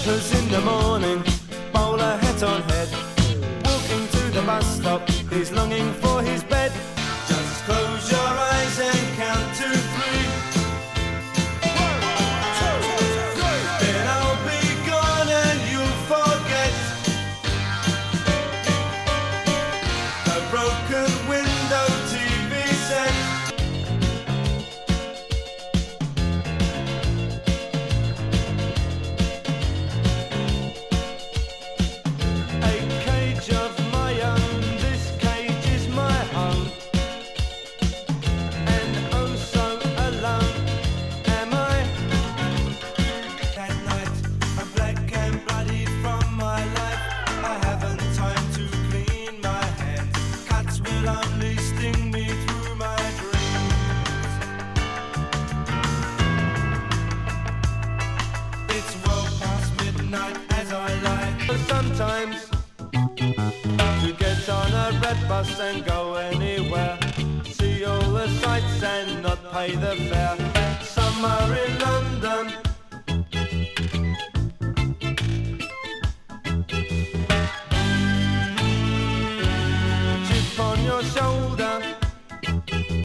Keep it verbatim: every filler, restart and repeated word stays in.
Cause in the morning, bowler hat on head, walking to the bus stop, he's longing for his bed. Just close your eyes and count to three. One, two, three. Then I'll be gone and you'll forget the broken window T V set. Sometimes to get on a red bus and go anywhere, see all the sights and not pay the fare. Some are in